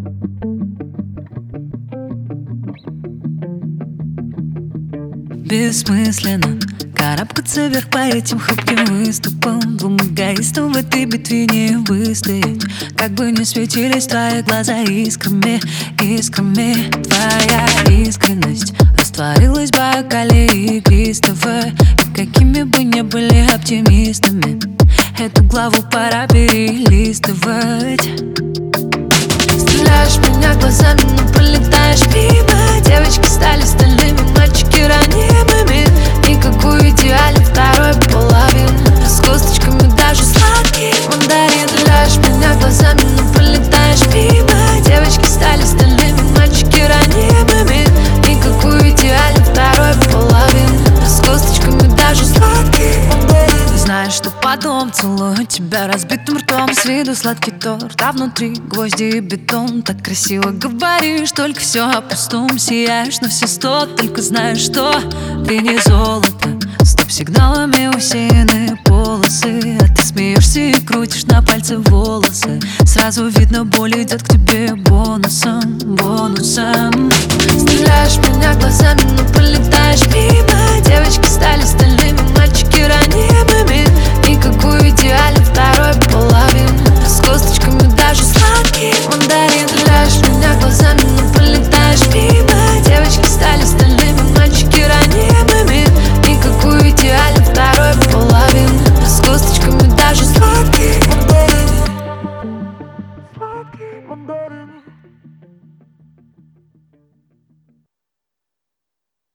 Бессмысленно карабкаться вверх по этим хрупким выступам. Двум эгоистам в этой битве не выстоять. Как бы ни светились твои глаза искрами, искрами. Твоя искренность растворилась в бокале игристого. И какими бы ни были оптимистами, эту главу пора перелистывать. Стреляешь в меня глазами, но пролетаешь мимо. Девочки стали стальными, мальчики ранимыми. Никакой идеальной второй половины, с косточками даже сладкий мандарин. Стреляешь в меня глазами, но пролетаешь мимо. Девочки стали стальными, мальчики ранимыми. Никакой идеальной второй половины, с косточками даже сладкий мандарин. Ты знаешь, что потом целую тебя разбитым ртом. С виду сладкий торт, а внутри гвозди и бетон. Так красиво говоришь, только все о пустом. Сияешь на все 100, только знаешь, что ты не золото. Стоп-сигналами усеяны полосы, а ты смеешься и крутишь на пальце волосы. Сразу видно, боль идет к тебе бонусом, бонусом. Стреляешь в меня глазами, но пролетаешь мимо. Девочки стали стальными, мальчики ранимыми.